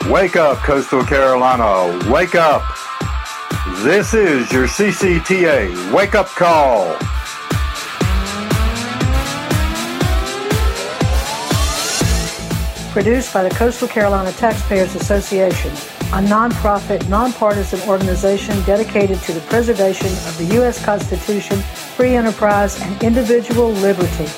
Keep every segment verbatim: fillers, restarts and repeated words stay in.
Wake up, Coastal Carolina. Wake up. This is your C C T A Wake Up Call. Produced by the Coastal Carolina Taxpayers Association, a nonprofit, nonpartisan organization dedicated to the preservation of the U S Constitution, free enterprise, and individual liberty.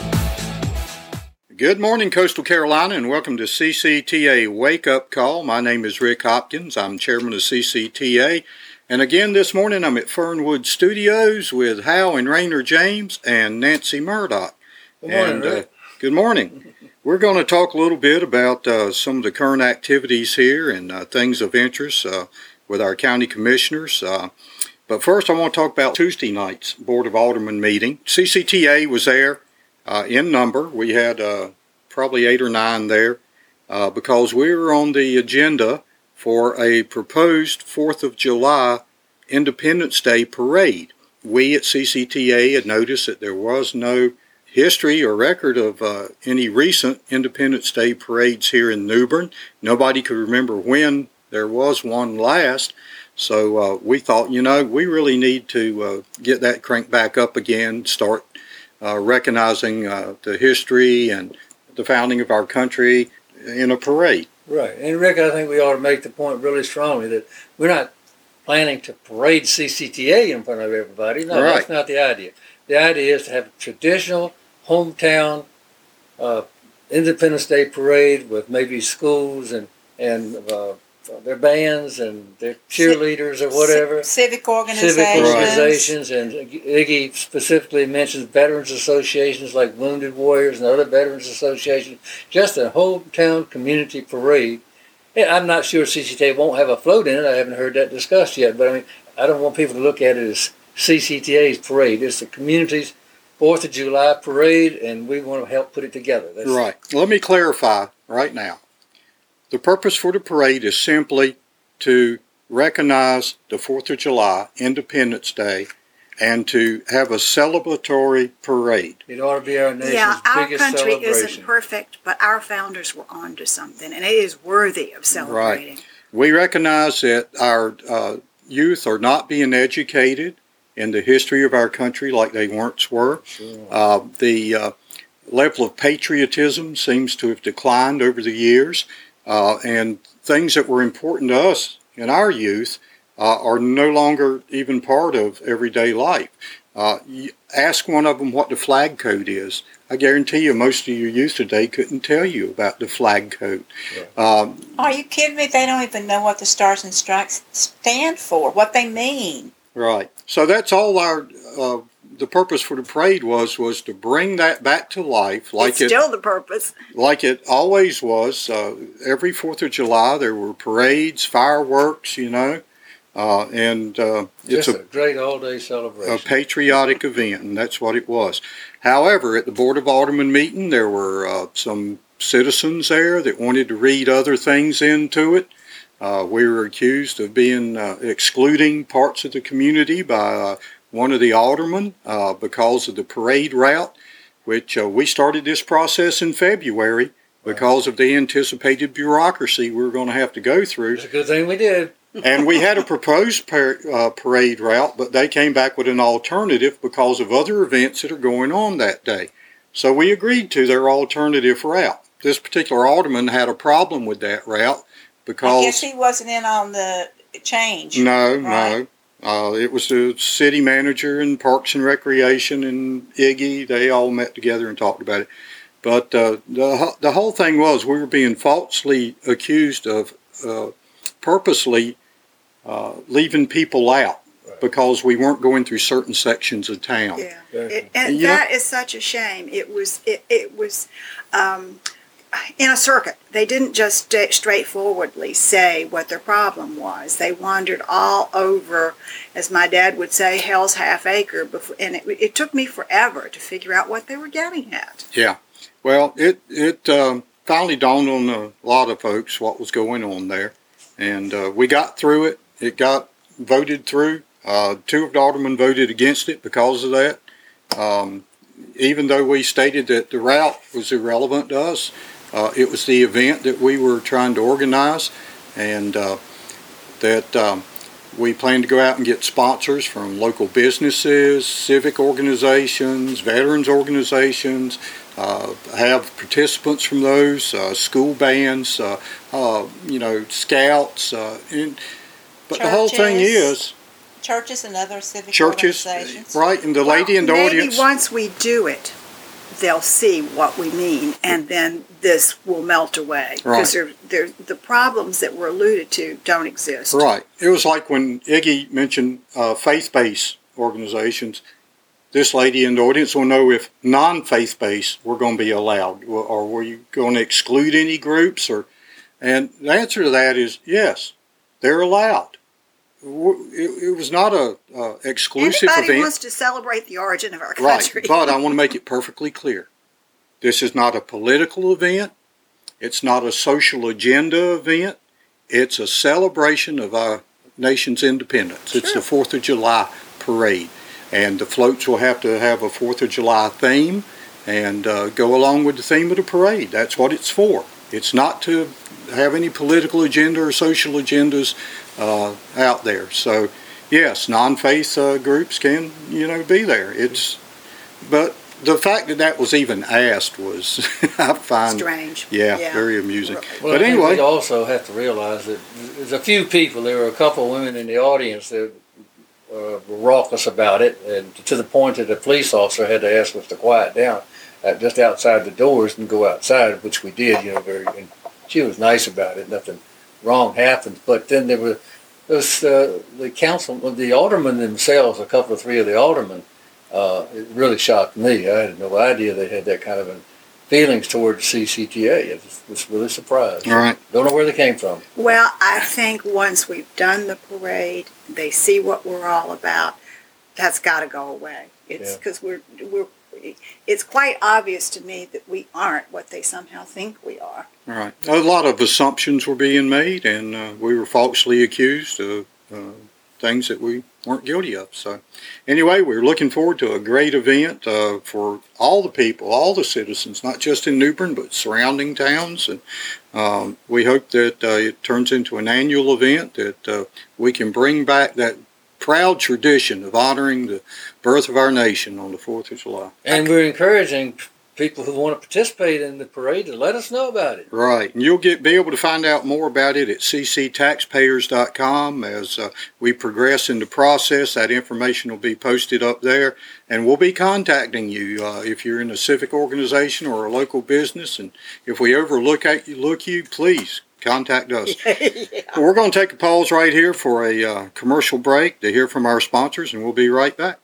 Good morning, Coastal Carolina, and welcome to C C T A Wake Up Call. My name is Rick Hopkins. I'm chairman of C C T A. And again, this morning I'm at Fernwood Studios with Hal and Rainer James and Nancy Murdoch. Good morning, and, Rick. Uh, good morning. We're going to talk a little bit about uh, some of the current activities here and uh, things of interest uh, with our county commissioners. Uh, but first I want to talk about Tuesday night's Board of Aldermen meeting. C C T A was there. Uh, in number, we had uh, probably eight or nine there uh, because we were on the agenda for a proposed fourth of July Independence Day parade. We at C C T A had noticed that there was no history or record of uh, any recent Independence Day parades here in New Bern. Nobody could remember when there was one last. So uh, we thought, you know, we really need to uh, get that cranked back up again, start Uh, recognizing uh, the history and the founding of our country in a parade. Right. And Rick, I think we ought to make the point really strongly that we're not planning to parade C C T A in front of everybody. No, right. That's not the idea. The idea is to have a traditional hometown uh, Independence Day parade with maybe schools and, and uh, their bands and their cheerleaders or whatever. Civic organizations. Civic organizations. And Iggy specifically mentions veterans associations like Wounded Warriors and other veterans associations. Just a hometown community parade. And I'm not sure C C T A won't have a float in it. I haven't heard that discussed yet. But I mean, I don't want people to look at it as C C T A's parade. It's the community's fourth of July parade, and we want to help put it together. That's right. Let me clarify right now. The purpose for the parade is simply to recognize the fourth of July, Independence Day, and to have a celebratory parade. It ought to be our nation's yeah, our biggest country celebration. isn't perfect, but our founders were on to something, and it is worthy of celebrating. Right. We recognize that our uh, youth are not being educated in the history of our country like they once were. Sure. Uh, the uh, level of patriotism seems to have declined over the years. Uh, and things that were important to us in our youth uh, are no longer even part of everyday life. Uh, you ask one of them what the flag code is. I guarantee you most of your youth today couldn't tell you about the flag code. Right. Um, Are you kidding me? They don't even know what the Stars and Stripes stand for, what they mean. right. So that's all our... Uh, the purpose for the parade was was to bring that back to life, like it's it still the purpose. like it always was. Uh, every Fourth of July, there were parades, fireworks, you know, uh, and uh, it's Just a, a, great all-day celebration. a patriotic event, and that's what it was. However, at the Board of Aldermen meeting, there were uh, some citizens there that wanted to read other things into it. Uh, we were accused of being uh, excluding parts of the community by uh, one of the aldermen uh, because of the parade route, which uh, we started this process in February because of the anticipated bureaucracy we were going to have to go through. It's a good thing we did. And we had a proposed par- uh, parade route, but they came back with an alternative because of other events that are going on that day. So we agreed to their alternative route. This particular alderman had a problem with that route because... I guess he wasn't in on the change. No, right? no. Uh, it was the city manager and Parks and Recreation and Iggy. They all met together and talked about it. But uh, the the whole thing was we were being falsely accused of uh, purposely uh, leaving people out Right. because we weren't going through certain sections of town. Yeah, Very it, and You know- that is such a shame. It was it, it was um, in a circuit. They didn't just sta- straightforwardly say what their problem was. They wandered all over, as my dad would say, hell's half acre. Before, and it, it took me forever to figure out what they were getting at. Yeah. Well, it it um, finally dawned on a lot of folks what was going on there, and uh, we got through it. It got voted through. Uh, two of the aldermen voted against it because of that. Um, even though we stated that the route was irrelevant to us, uh, it was the event that we were trying to organize. and uh, that um, we plan to go out and get sponsors from local businesses, civic organizations, veterans organizations, uh, have participants from those, uh, school bands, uh, uh, you know, scouts. Uh, and, but the whole thing is... Churches and other civic churches, organizations. Right, and the well, lady in the maybe audience... Maybe once we do it, they'll see what we mean, and then this will melt away. Because Right. they're, they're, the problems that were alluded to don't exist. Right. It was like when Iggy mentioned uh, faith-based organizations. This lady in the audience will know if non-faith-based were going to be allowed, or were you going to exclude any groups? Or, and the answer to that is yes, they're allowed. It, it was not a uh, exclusive Anybody event. wants to celebrate the origin of our Right, country. but I want to make it perfectly clear. This is not a political event. It's not a social agenda event. It's a celebration of our nation's independence. It's the fourth of July parade. And the floats will have to have a fourth of July theme and uh, go along with the theme of the parade. That's what it's for. It's not to have any political agenda or social agendas uh, out there. So, yes, non-faith uh, groups can, you know, be there. It's, but the fact that that was even asked was, I find, strange. Yeah, Yeah. very amusing. Well, but I think anyway, we also have to realize that there's a few people. There were a couple of women in the audience that uh, were raucous about it, and to the point that a police officer had to ask us to quiet down uh, just outside the doors and go outside, which we did. You know, very. And she was nice about it. Nothing wrong happened. But then there were those uh, the council, the aldermen themselves. A couple of three of the aldermen. Uh, it really shocked me. I had no idea they had that kind of a feelings toward C C T A. I was, was really surprised. all right. Don't know where they came from. Well, I think once we've done the parade, they see what we're all about. That's got to go away. It's because we're we're. It's quite obvious to me that we aren't what they somehow think we are. All right. A lot of assumptions were being made, and uh, we were falsely accused of uh, things that we weren't guilty of. So, anyway, we're looking forward to a great event uh, for all the people, all the citizens, not just in New Bern, but surrounding towns. And um, we hope that uh, it turns into an annual event, that uh, we can bring back that proud tradition of honoring the birth of our nation on the fourth of July. And we're encouraging people who want to participate in the parade to let us know about it. Right, and you'll get be able to find out more about it at c c taxpayers dot com as uh, we progress in the process. That information will be posted up there, and we'll be contacting you uh, if you're in a civic organization or a local business. And if we overlook at you, look you, please contact us. Yeah. We're going to take a pause right here for a uh, commercial break to hear from our sponsors, and we'll be right back.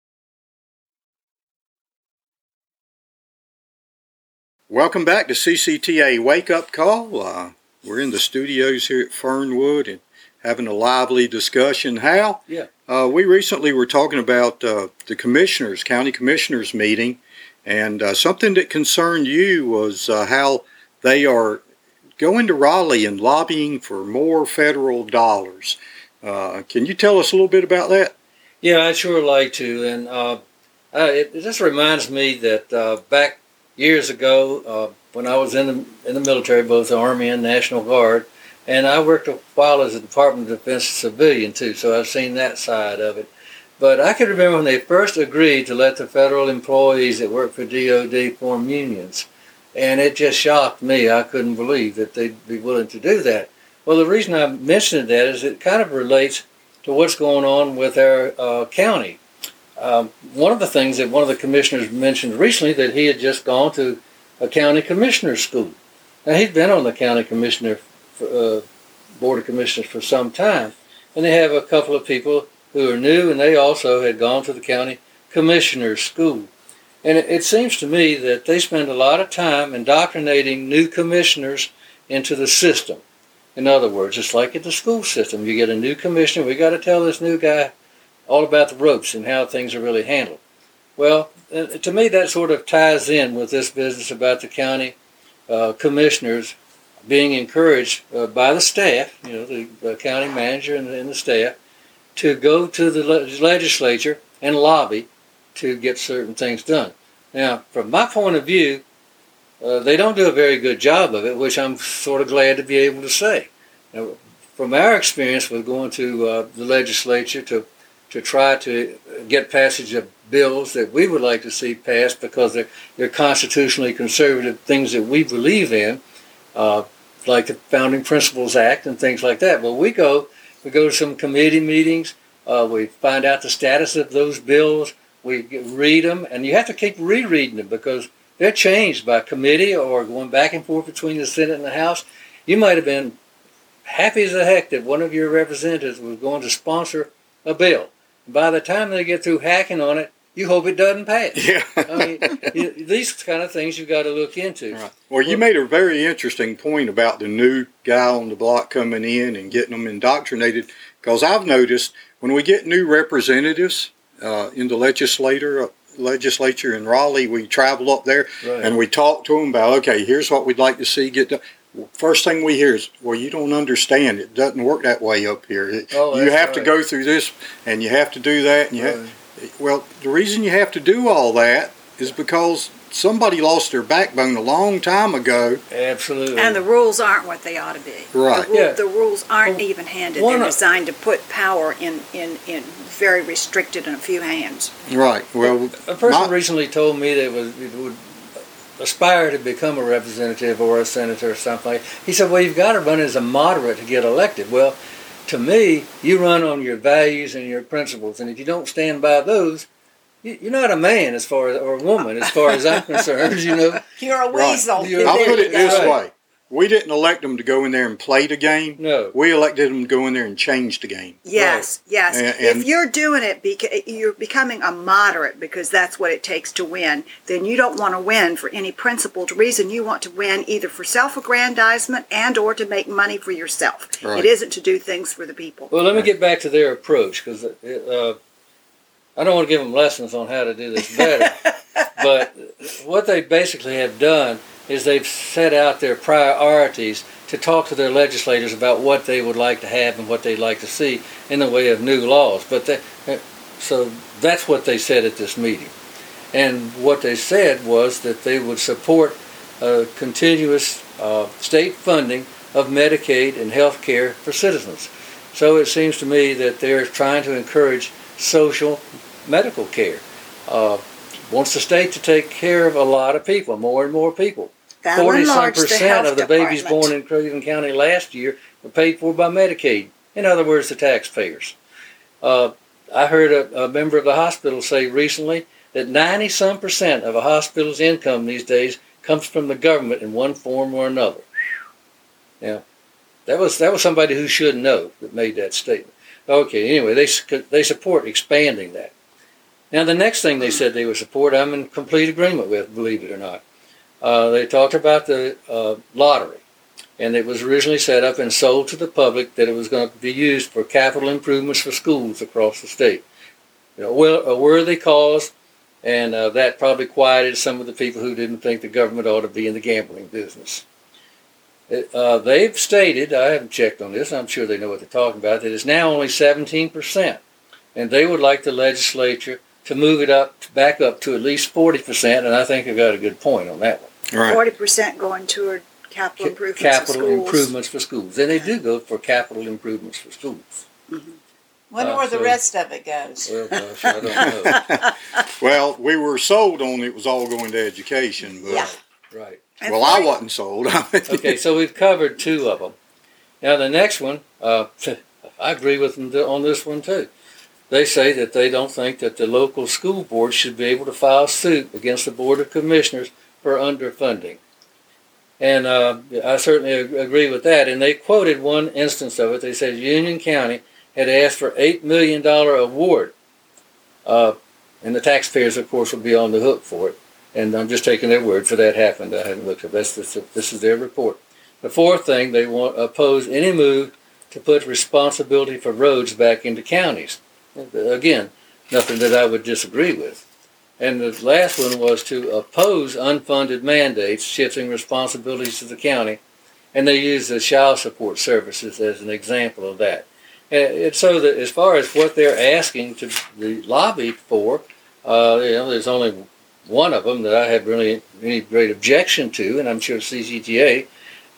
Welcome back to C C T A Wake Up Call. Uh, we're in the studios here at Fernwood and having a lively discussion. Hal, Yeah. uh, we recently were talking about uh, the commissioners, county commissioners meeting, and uh, something that concerned you was uh, how they are going to Raleigh and lobbying for more federal dollars. Uh, can you tell us a little bit about that? Yeah, I'd sure like to. And uh, uh, it, it just reminds me that uh, back years ago, uh, when I was in the, in the military, both the Army and National Guard, and I worked a while as a Department of Defense civilian too, so I've seen that side of it. But I can remember when they first agreed to let the federal employees that work for D O D form unions. And it just shocked me. I couldn't believe that they'd be willing to do that. Well, the reason I mentioned that is it kind of relates to what's going on with our uh, county. Um, one of the things that one of the commissioners mentioned recently, that he had just gone to a county commissioner's school. Now, he'd been on the county commissioner for, uh, board of commissioners for some time, and they have a couple of people who are new, and they also had gone to the county commissioner's school. And it, it seems to me that they spend a lot of time indoctrinating new commissioners into the system. In other words, it's like at the school system. You get a new commissioner, we got to tell this new guy all about the ropes and how things are really handled. Well, uh, to me that sort of ties in with this business about the county uh, commissioners being encouraged uh, by the staff, you know, the, the county manager and, and the staff, to go to the le- legislature and lobby to get certain things done. Now, from my point of view, uh, they don't do a very good job of it, which I'm sort of glad to be able to say. Now, from our experience with going to uh, the legislature to to try to get passage of bills that we would like to see passed because they're, they're constitutionally conservative things that we believe in, uh, like the Founding Principles Act and things like that. Well, we go, we go to some committee meetings, uh, we find out the status of those bills, we get, read them, and you have to keep rereading them because they're changed by committee or going back and forth between the Senate and the House. You might have been happy as a heck that one of your representatives was going to sponsor a bill. By the time they get through hacking on it, you hope it doesn't pass. Yeah. I mean, you, these kind of things you've got to look into. Right. Well, you made a very interesting point about the new guy on the block coming in and getting them indoctrinated, because I've noticed when we get new representatives uh, in the legislator, uh, legislature in Raleigh, we travel up there Right. and we talk to them about, okay, here's what we'd like to see get done. First thing we hear is, well, you don't understand. It doesn't work that way up here. It, Oh, you that's have to right. go through this, and you have to do that. And you Right. have, well, the reason you have to do all that is because somebody lost their backbone a long time ago. Absolutely. And the rules aren't what they ought to be. Right. The, ru- Yeah. the rules aren't Well, even-handed. one They're of- designed to put power in, in, in very restricted in a few hands. Right. Well, A person my- recently told me that was it would aspire to become a representative or a senator or something. Like, he said, "Well, you've got to run as a moderate to get elected." Well, to me, you run on your values and your principles, and if you don't stand by those, you- you're not a man as far as or a woman as far as I'm concerned. You know, You're a Right. weasel. You're- I'll There put you it this go. way. We didn't elect them to go in there and play the game. no. We elected them to go in there and change the game. Yes, yes. And- if and- you're doing it, beca- you're becoming a moderate because that's what it takes to win, then you don't want to win for any principled reason. You want to win either for self-aggrandizement and or to make money for yourself. Right. It isn't to do things for the people. Well, let me get back to their approach because uh, I don't want to give them lessons on how to do this better. But what they basically have done is they've set out their priorities to talk to their legislators about what they would like to have and what they'd like to see in the way of new laws. But they, so that's what they said at this meeting. And what they said was that they would support uh, continuous uh, state funding of Medicaid and health care for citizens. So it seems to me that they're trying to encourage social medical care. Uh, wants the state to take care of a lot of people, more and more people. That'll Forty-some enlarge the percent health of the babies department. born in Cleveland County last year were paid for by Medicaid. In other words, the taxpayers. Uh, I heard a, a member of the hospital say recently that ninety-some percent of a hospital's income these days comes from the government in one form or another. Now, that was that was somebody who should know that made that statement. Okay, anyway, they they support expanding that. Now, the next thing they said they would support, I'm in complete agreement with, believe it or not. Uh, they talked about the uh, lottery, and it was originally set up and sold to the public that it was going to be used for capital improvements for schools across the state. You know, well, a worthy cause, and uh, that probably quieted some of the people who didn't think the government ought to be in the gambling business. It, uh, they've stated, I haven't checked on this, I'm sure they know what they're talking about, that it's now only seventeen percent, and they would like the legislature to move it up, back up to at least forty percent, and I think they've got a good point on that one. Right. Forty percent going toward capital improvements Capital of schools. improvements for schools. And they do go for capital improvements for schools. Wonder Uh, where the so- rest of it goes. Well, gosh, I don't know. Well, we were sold on it was all going to education, but Yeah. Right. And well, I forty- wasn't sold. Okay, so we've covered two of them. Now the next one, uh, I agree with them on this one too. They say that they don't think that the local school board should be able to file suit against the Board of Commissioners for underfunding. And uh, I certainly ag- agree with that. And they quoted one instance of it. They said Union County had asked for eight million dollars award. Uh, and the taxpayers, of course, will be on the hook for it. And I'm just taking their word for that happened. I hadn't looked at this. This, this is their report. The fourth thing, they want oppose any move to put responsibility for roads back into counties. Again, nothing that I would disagree with. And the last one was to oppose unfunded mandates, shifting responsibilities to the county, and they use the child support services as an example of that. And it's so that as far as what they're asking to be lobbied for, uh, you know, there's only one of them that I have really any great objection to, and I'm sure C C T A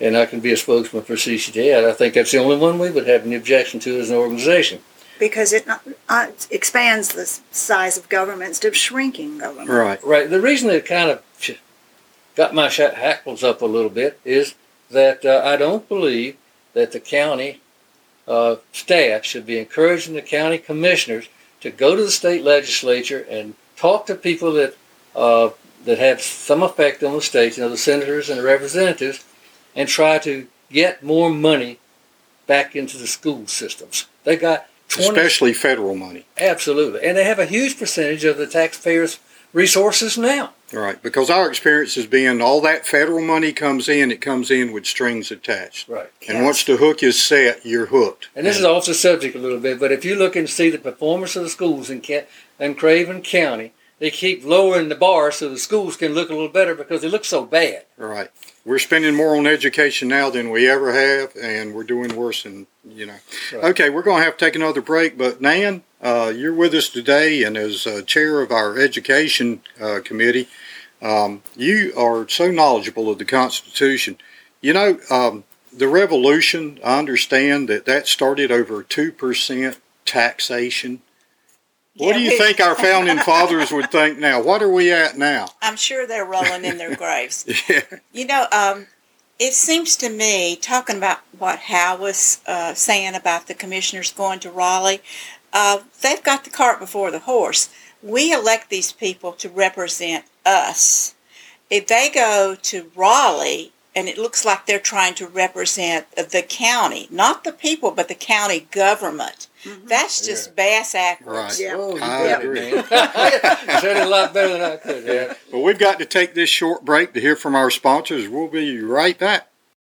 and I can be a spokesman for C C T A. I think that's the only one we would have any objection to as an organization. Because it uh, expands the size of government instead of shrinking government. Right. Right. The reason it kind of got my hackles up a little bit is that uh, I don't believe that the county uh, staff should be encouraging the county commissioners to go to the state legislature and talk to people that uh, that have some effect on the state, you know, the senators and the representatives, and try to get more money back into the school systems. They got twenty especially federal money. Absolutely, and they have a huge percentage of the taxpayers' resources now. Right, because our experience has been all that federal money comes in, it comes in with strings attached. Right. And Yes. once the hook is set, you're hooked. And this is off the subject a little bit, but if you look and see the performance of the schools in, Ca- in Craven County, they keep lowering the bar so the schools can look a little better because they look so bad. Right. We're spending more on education now than we ever have, and we're doing worse than, you know. Right. Okay, we're going to have to take another break, but Nan, uh, you're with us today, and as uh, chair of our education uh, committee, um, you are so knowledgeable of the Constitution. You know, um, the revolution, I understand that that started over two percent taxation. What Yeah, do you we- think our founding fathers would think now? What are we at now? I'm sure they're rolling in their graves. Yeah. You know, um, it seems to me, talking about what Hal was uh, saying about the commissioners going to Raleigh, uh, they've got the cart before the horse. We elect these people to represent us. If they go to Raleigh, and it looks like they're trying to represent the county, not the people, but the county government, Mm-hmm. that's just bass backwards. Right. Yeah. Oh, you I got agree. it, man. Said it a lot better than I could. Yeah. Well, we've got to take this short break to hear from our sponsors. We'll be right back.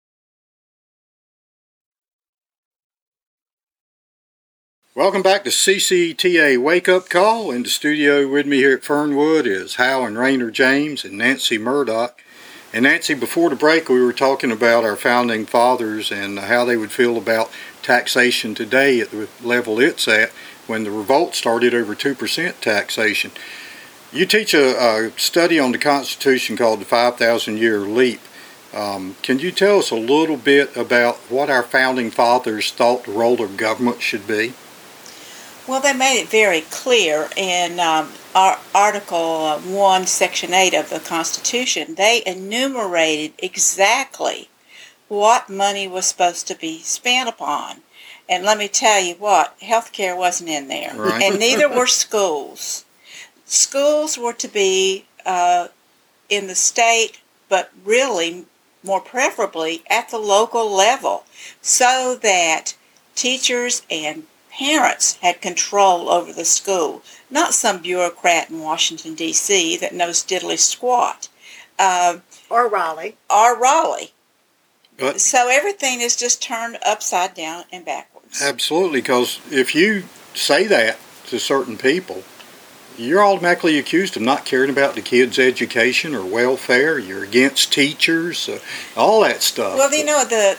Welcome back to C C T A Wake Up Call. In the studio with me here at Fernwood is Hal and Rainer James and Nancy Murdoch. And Nancy, before the break, we were talking about our founding fathers and how they would feel about taxation today at the level it's at when the revolt started over two percent taxation. You teach a, a study on the Constitution called the five thousand year Leap. Um, can you tell us a little bit about what our founding fathers thought the role of government should be? Well, they made it very clear in um, our Article one, Section eight of the Constitution. They enumerated exactly what money was supposed to be spent upon. And let me tell you what, health care wasn't in there. Right. And neither were schools. Schools were to be uh, in the state, but really, more preferably, at the local level, so that teachers and parents had control over the school, not some bureaucrat in Washington, D C that knows diddly squat, uh, Or Raleigh. or Raleigh. But So everything is just turned upside down and backwards. absolutely, because if you say that to certain people, you're automatically accused of not caring about the kids' education or welfare. You're against teachers, uh, all that stuff. Well, you know, the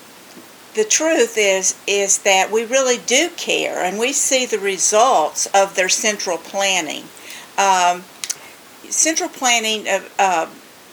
the truth is is that we really do care, and we see the results of their central planning. Um, central planning uh, uh,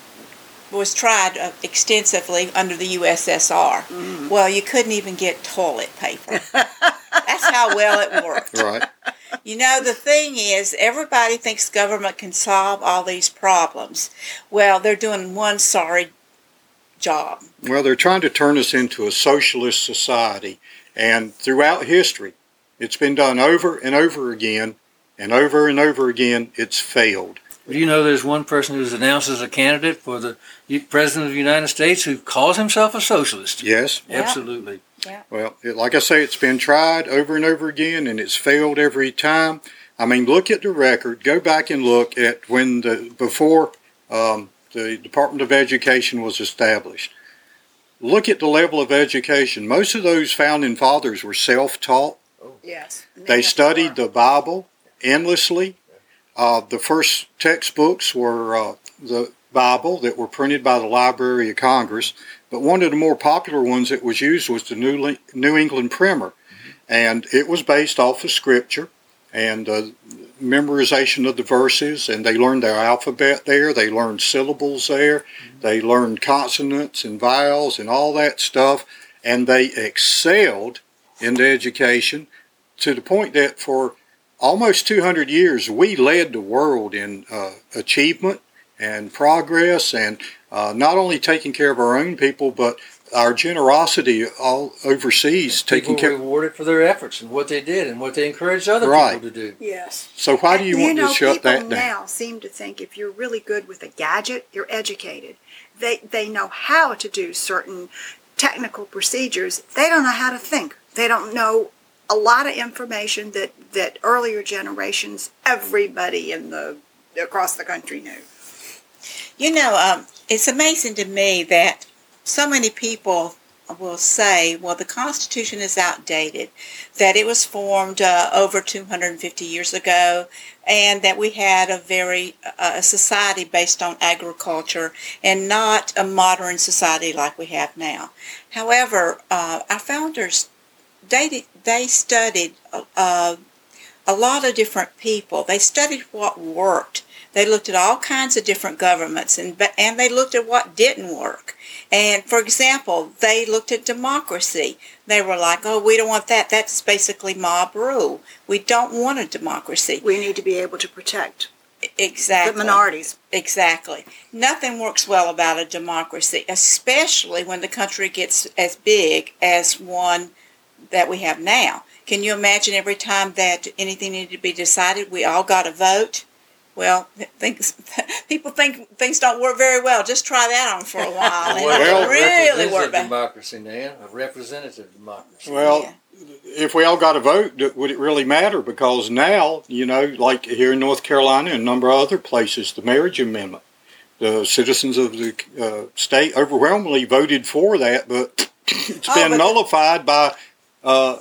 was tried uh, extensively under the U S S R. Mm-hmm. Well, you couldn't even get toilet paper. That's how well it worked. Right. You know, the thing is, everybody thinks government can solve all these problems. Well, they're doing one sorry job. Well, they're trying to turn us into a socialist society, and throughout history, it's been done over and over again, and over and over again, it's failed. Do you know there's one person who's announced as a candidate for the President of the United States who calls himself a socialist? Yes. Yeah. Absolutely. Well, it, like I say, it's been tried over and over again, and it's failed every time. I mean, look at the record. Go back and look at when the before um, the Department of Education was established. Look at the level of education. Most of those founding fathers were self-taught. Yes. They studied the Bible endlessly. Uh, the first textbooks were uh, the Bible that were printed by the Library of Congress. But one of the more popular ones that was used was the New, New England Primer. And it was based off of Scripture. And uh, memorization of the verses, and they learned their alphabet there. They learned syllables there. Mm-hmm. They learned consonants and vowels and all that stuff, and they excelled in the education to the point that for almost two hundred years we led the world in uh, achievement and progress, and uh, not only taking care of our own people, but our generosity all overseas, people taking care. Rewarded for their efforts and what they did and what they encouraged other right. people to do. Yes. So why do you, you want know, to shut that down? People now seem to think if you're really good with a gadget, you're educated. They they know how to do certain technical procedures. They don't know how to think. They don't know a lot of information that, that earlier generations, everybody in the across the country knew. You know, um, it's amazing to me that so many people will say, well, the Constitution is outdated, that it was formed uh, over two hundred fifty years ago, and that we had a very uh, a society based on agriculture and not a modern society like we have now. However, uh, our founders, they, they studied uh, a lot of different people. They studied what worked. They looked at all kinds of different governments, and and they looked at what didn't work. And, for example, they looked at democracy. They were like, oh, we don't want that. That's basically mob rule. We don't want a democracy. We need to be able to protect exactly. the minorities. Exactly. Nothing works well about a democracy, especially when the country gets as big as one that we have now. Can you imagine every time that anything needed to be decided, we all got a vote? Well, things, people think things don't work very well. Just try that on for a while, and well, it'll really work better. Democracy, Nan, a representative democracy. Well, yeah. if we all got a vote, would it really matter? Because now, you know, like here in North Carolina and a number of other places, the marriage amendment, the citizens of the uh, state overwhelmingly voted for that, but it's oh, been but nullified by uh,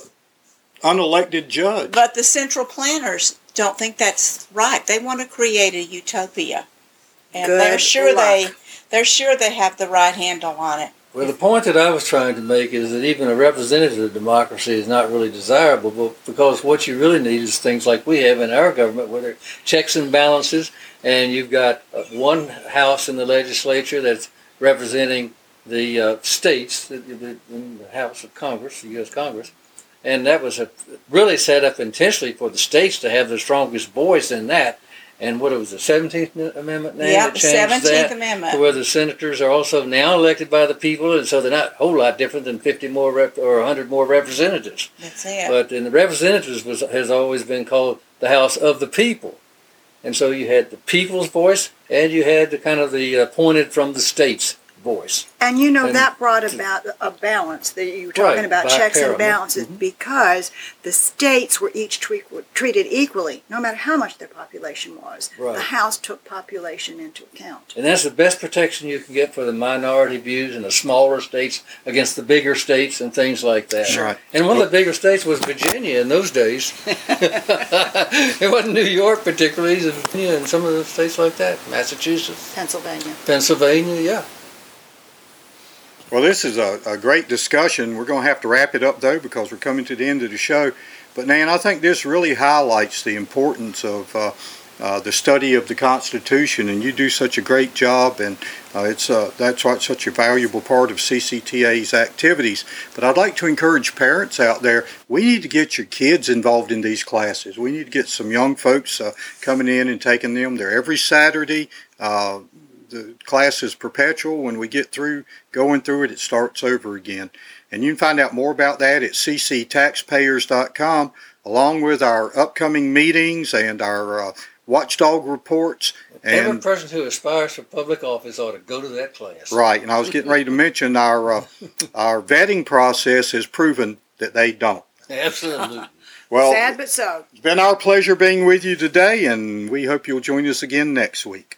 unelected judge. But the central planners don't think that's right. They want to create a utopia, and Good they're sure luck. they they're sure they have the right handle on it. Well, the point that I was trying to make is that even a representative democracy is not really desirable, but because what you really need is things like we have in our government, where there are checks and balances, and you've got one house in the legislature that's representing the uh, states, the, the, in the House of Congress, the U S Congress. And that was a, really set up intentionally for the states to have the strongest voice in that. And what it was, the seventeenth Amendment now Yeah, that the changed seventeenth that, Amendment. to where the senators are also now elected by the people, and so they're not a whole lot different than fifty more rep, or one hundred more representatives. That's it. But in the representatives was has always been called the House of the People. And so you had the people's voice, and you had the kind of the appointed from the states voice. And you know, And- that brought about a balance that you were talking Right, about, checks and bicameral. balances, Mhm. because the states were each treat, treated equally, no matter how much their population was. Right. The House took population into account. And that's the best protection you can get for the minority views in the smaller states against the bigger states and things like that. Sure. And one of the bigger states was Virginia in those days. It wasn't New York particularly, it was Virginia and some of the states like that. Massachusetts, Pennsylvania. Pennsylvania, yeah. Well, this is a, a great discussion. We're going to have to wrap it up, though, because we're coming to the end of the show. But, Nan, I think this really highlights the importance of uh, uh, the study of the Constitution, and you do such a great job, and uh, it's uh, that's why it's such a valuable part of C C T A's activities. But I'd like to encourage parents out there, we need to get your kids involved in these classes. We need to get some young folks uh, coming in and taking them. They're every Saturday. Uh, The class is perpetual. When we get through going through it, it starts over again. And you can find out more about that at c c taxpayers dot com, along with our upcoming meetings and our uh, watchdog reports. Every And person who aspires for public office ought to go to that class. right, and I was getting ready to mention our uh, our vetting process has proven that they don't. Absolutely. Well, Sad but so. it's been our pleasure being with you today, and we hope you'll join us again next week.